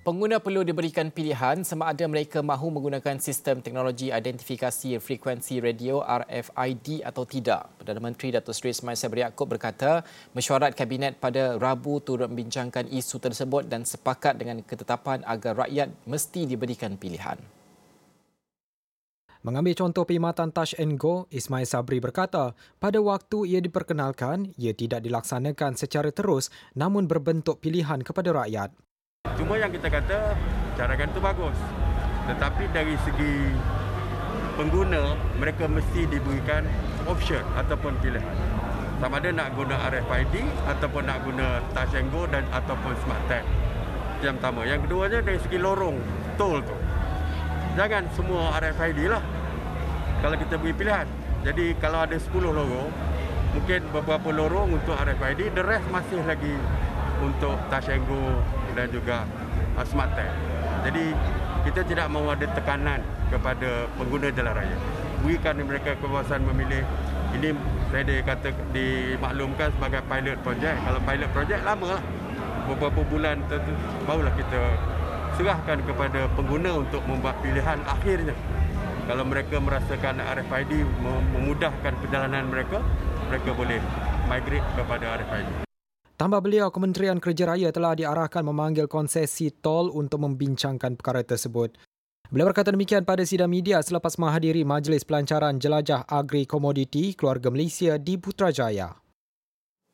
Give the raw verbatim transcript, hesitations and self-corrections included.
Pengguna perlu diberikan pilihan sama ada mereka mahu menggunakan sistem teknologi identifikasi frekuensi radio R F I D atau tidak. Perdana Menteri Datuk Seri Ismail Sabri Yaakob berkata, mesyuarat Kabinet pada Rabu turut membincangkan isu tersebut dan sepakat dengan ketetapan agar rakyat mesti diberikan pilihan. Mengambil contoh perkhidmatan Touch and Go, Ismail Sabri berkata, pada waktu ia diperkenalkan, ia tidak dilaksanakan secara terus namun berbentuk pilihan kepada rakyat. Cuma yang kita kata, carakan itu bagus. Tetapi dari segi pengguna, mereka mesti diberikan option ataupun pilihan. Sama ada nak guna R F I D ataupun nak guna Touch and Go dan ataupun Smart Tag. Yang pertama. Yang keduanya dari segi lorong, tol tu. Jangan semua R F I D lah. Kalau kita beri pilihan. Jadi kalau ada sepuluh lorong, mungkin beberapa lorong untuk R F I D, the rest masih lagi untuk Touch and Go dan juga uh, Smart Tag. Jadi kita tidak mahu ada tekanan kepada pengguna jalan raya. Berikan mereka kebebasan memilih. Ini saya dikata dimaklumkan sebagai pilot project. Kalau pilot project lama lah. Beberapa bulan tentu barulah kita serahkan kepada pengguna untuk membuat pilihan akhirnya. Kalau mereka merasakan R F I D memudahkan perjalanan mereka, mereka boleh migrate kepada R F I D. Tambah beliau, Kementerian Kerja Raya telah diarahkan memanggil konsesi tol untuk membincangkan perkara tersebut. Beliau berkata demikian pada sidang media selepas menghadiri Majlis Pelancaran Jelajah Agri Komoditi Keluarga Malaysia di Putrajaya.